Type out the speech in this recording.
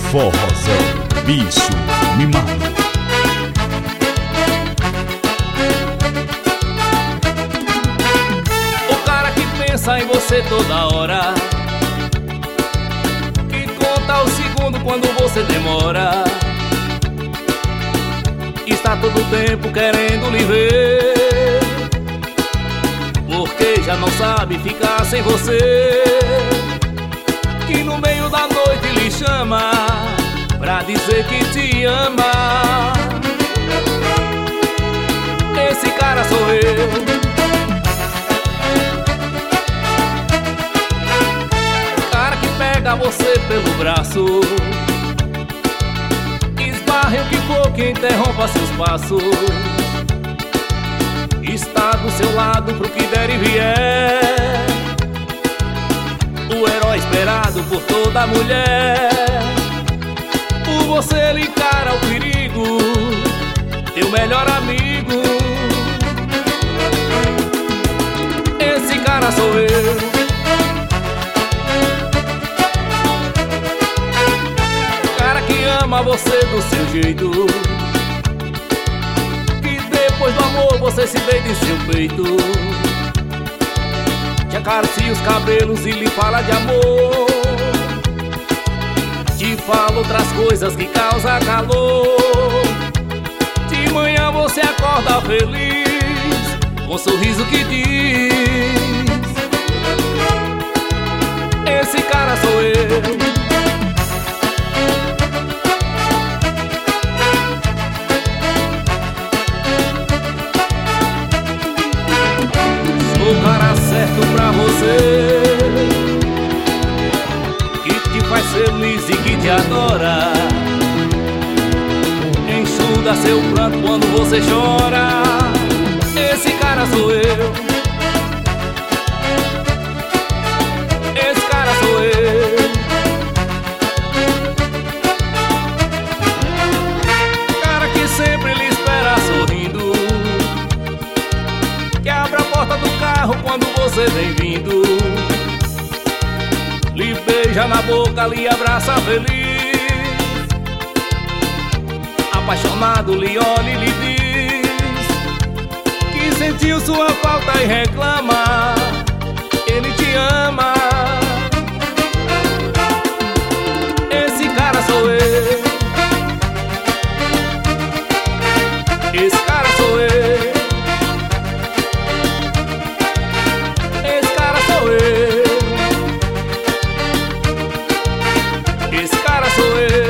Forrozão, bicho mimado. O cara que pensa em você toda hora, que conta o segundo quando você demora, está todo tempo querendo lhe ver, porque já não sabe ficar sem você, que no meio da noite lhe chama pra dizer que te ama. Esse cara sou eu. O cara que pega você pelo braço, esbarre o que for que interrompa seus passos, está do seu lado pro que der e vier, o herói esperado por toda mulher. Por você ele encara o perigo, teu melhor amigo. Esse cara sou eu. O cara que ama você do seu jeito, que depois do amor você se deita em seu peito, te acaricia os cabelos e lhe fala de amor, te fala outras coisas que causam calor. De manhã você acorda feliz, com um sorriso que diz: esse cara sou eu. O cara certo pra você, que te faz feliz e que te adora, enxuga seu pranto quando você chora. Esse cara sou eu. Esse cara sou eu. Cara que sempre lhe espera sorrindo, que abre a porta do carro quando você vem vindo, lhe beija na boca, lhe abraça feliz, apaixonado lhe olha e lhe diz que sentiu sua falta e reclama, ele te ama. Esse cara sou eu. Esse cara sou eu. Esse cara sou eu. Esse cara sou eu.